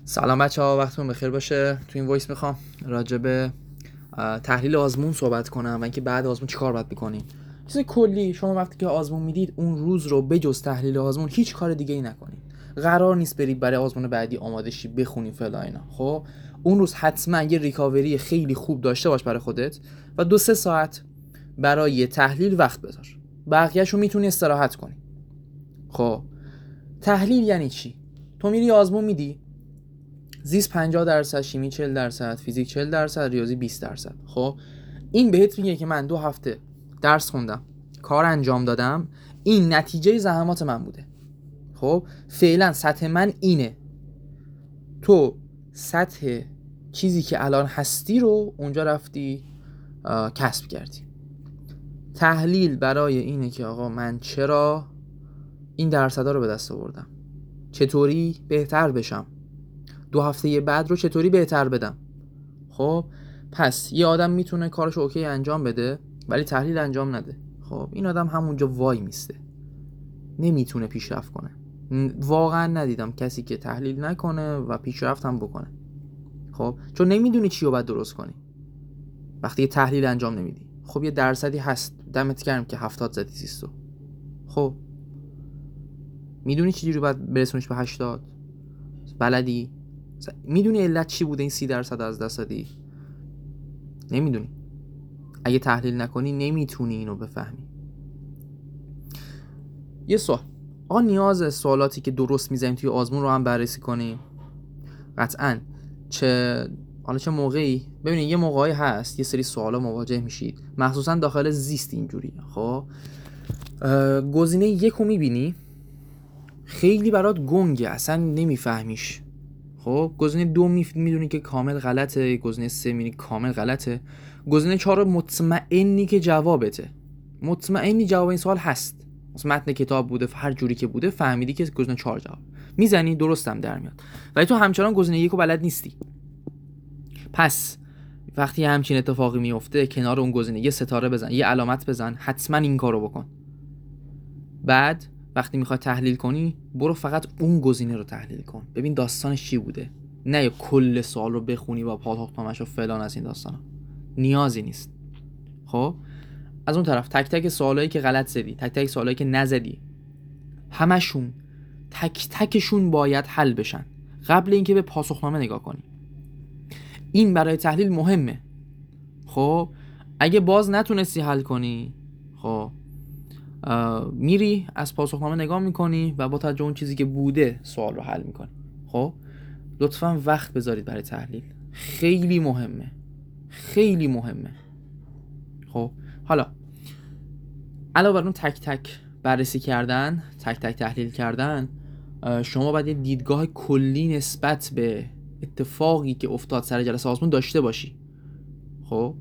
سلام بچه‌ها، وقتتون بخیر باشه. تو این وایس میخوام راجع به تحلیل آزمون صحبت کنم و اینکه بعد آزمون چیکار باید بکنیم. چیز کلی، شما وقتی که آزمون میدید اون روز رو بجز تحلیل آزمون هیچ کار دیگه ای نکنید. قرار نیست برید برای آزمون بعدی آماده شی بخونی فلان اینا. خب اون روز حتما یه ریکاوری خیلی خوب داشته باش برای خودت و 2-3 ساعت برای تحلیل وقت بذار. بقیه‌شو میتونی استراحت کنی. خب تحلیل یعنی چی؟ تو میری آزمون میدی، زیست 50%، شیمی 40%، فیزیک 40%، ریاضی 20%. خب این بهت میگه که من 2 هفته درس خوندم، کار انجام دادم، این نتیجه زحمات من بوده. خب فعلا سطح من اینه، تو سطح چیزی که الان هستی رو اونجا رفتی کسب کردی. تحلیل برای اینه که آقا من چرا این درصدا رو به دست آوردم، چطوری بهتر بشم، 2 هفته بعد رو چطوری بهتر بدم. خب پس یه آدم میتونه کارش اوکی انجام بده ولی تحلیل انجام نده. خب این آدم همونجا وای میسته، نمیتونه پیشرفت کنه. واقعا ندیدم کسی که تحلیل نکنه و پیشرفت هم بکنه. خب چون نمیدونی چی رو باید درست کنی وقتی یه تحلیل انجام نمیدی. خب یه درصدی هست، دمت گرم که 70 زدی زیستو. خب میدونی چی جوری باید برسونیش به 80؟ بلدی؟ میدونی علت چی بوده این 30% از دست دادی؟ نمیدونی. اگه تحلیل نکنی نمیتونی اینو بفهمی. یه سوال، آقا نیاز سوالاتی که درست میزنیم توی آزمون رو هم بررسی کنیم؟ قطعاً. چه موقعی؟ ببینید یه موقعی هست یه سری سوالا مواجه میشید، مخصوصا داخل زیست اینجوریه. خب گزینه 1 رو میبینی خیلی برات گنگه، اصلا نمیفهمیش. خب گزینه 2 میدونی که کامل غلطه، گزینه 3 میدونی کامل غلطه، گزینه 4 مطمئنی که جوابته، مطمئنی جواب این سوال هست، متن کتاب بوده، هر جوری که بوده فهمیدی که گزینه 4 جواب میزنی، درستم در میاد. ولی تو همچنان گزینه 1 رو بلد نیستی. پس وقتی همچین اتفاقی میفته کنار اون گزینه یه ستاره بزن، یه علامت بزن، حتما این کارو بکن. بعد وقتی میخوای تحلیل کنی برو فقط اون گزینه رو تحلیل کن، ببین داستانش چی بوده، نه یا کل سوال رو بخونی و پاسخنامه‌شو فلان از این داستانا، نیازی نیست. خب از اون طرف تک تک سوالایی که غلط زدی، تک تک سوالایی که نزدی، همشون تک تکشون باید حل بشن قبل اینکه به پاسخنامه نگاه کنی. این برای تحلیل مهمه. خب اگه باز نتونستی حل کنی، خب میری از پاسخنامه نگاه میکنی و با توجه اون چیزی که بوده سوال رو حل میکنی. خب لطفاً وقت بذارید برای تحلیل، خیلی مهمه، خیلی مهمه. خب حالا علاوه بر اون تک تک بررسی کردن، تک تک تحلیل کردن، شما باید یه دیدگاه کلی نسبت به اتفاقی که افتاد سر جلسه آزمون داشته باشی. خب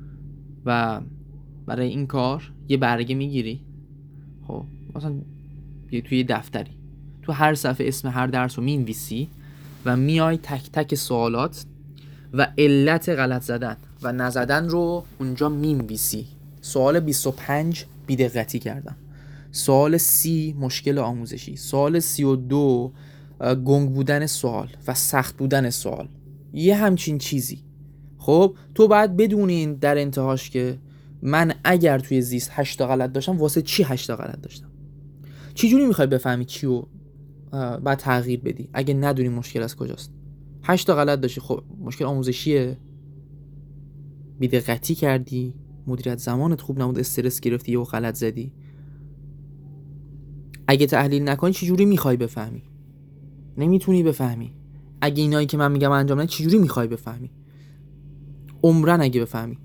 و برای این کار یه برگه میگیری، خب مثلا توی دفتری تو هر صفحه اسم هر درس رو مینویسی و میای تک تک سوالات و علت غلط زدن و نزدن رو اونجا مینویسی. سوال 25 بی‌دقتی کردم، سوال 30 مشکل آموزشی، سوال 32 گنگ بودن سوال و سخت بودن سوال، یه همچین چیزی. خب تو باید بدونین در انتهاش که من اگر توی زیست 8 تا غلط داشتم واسه چی 8 تا غلط داشتم. چی جوری میخوای بفهمی چی رو بعد تغییر بدی اگه ندونی مشکل از کجاست؟ 8 تا غلط داشتی، خب مشکل آموزشیه، بی‌دقتی کردی، مدیریت زمانت خوب نبود، استرس گرفتی یا غلط زدی. اگه تحلیل نکنی چی جوری میخوای بفهمی؟ نمیتونی بفهمی. اگه اینایی که من میگم انجام ندی چی جوری میخوای بفهمی؟ عمرن اگه بفهمی.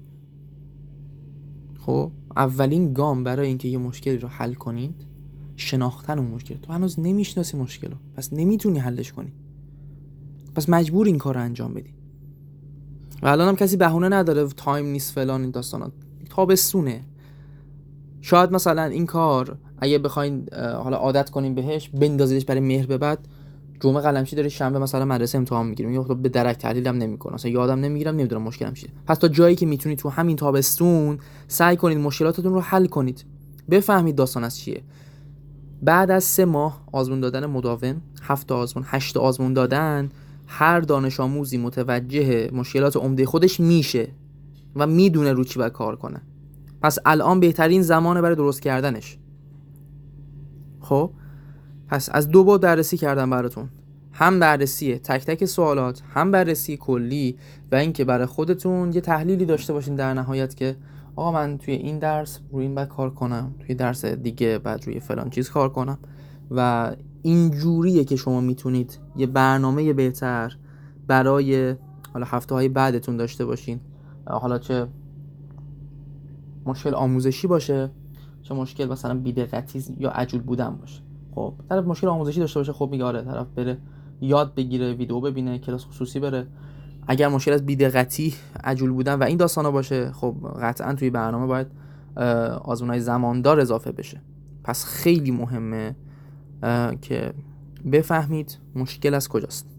خب اولین گام برای اینکه یه مشکلی رو حل کنید شناختن اون مشکل. تو هنوز نمیشناسی مشکل رو، پس نمیتونی حلش کنی، پس مجبور این کار رو انجام بدی. و الان هم کسی بهونه نداره تایم نیست فلان این داستانا، تابستونه. شاید مثلا این کار اگه بخواین حالا عادت کنین بهش، بندازیدش برای مهر به بعد، جمعه قلمچی داره، شنبه مثلا مدرسه امتحان میگیریم، یا به درک تحلیلم نمیکنه، مثلا یادم نمیگیرم، نمیدونم مشکلم چیه. پس تا جایی که میتونید تو همین تابستون سعی کنید مشکلاتتون رو حل کنید، بفهمید داستان از چیه. بعد از 3 ماه آزمون دادن مداوم، 7 آزمون 8 آزمون دادن، هر دانش آموزی متوجه مشکلات عمده خودش میشه و میدونه رو چی باید کار کنه. پس الان بهترین زمانه برای درست کردنش. خب پس از 2 بار بررسی کردم براتون، هم بررسی تک تک سوالات، هم بررسی کلی، و اینکه برای خودتون یه تحلیلی داشته باشین در نهایت که آقا من توی این درس روی این باید کار کنم، توی درس دیگه بعد روی فلان چیز کار کنم. و این جوریه که شما میتونید یه برنامه بهتر برای حالا هفته‌های بعدتون داشته باشین، حالا چه مشکل آموزشی باشه، چه مشکل مثلا بی‌دقتی یا عجول بودن باشه. خب طرف مشکل آموزشی داشته باشه، خب میگه آره طرف بره یاد بگیره، ویدیو ببینه، کلاس خصوصی بره. اگر مشکل از بی‌دقتی، عجول بودن و این داستانا باشه، خب قطعا توی برنامه باید آزمون‌های زماندار اضافه بشه. پس خیلی مهمه که بفهمید مشکل از کجاست.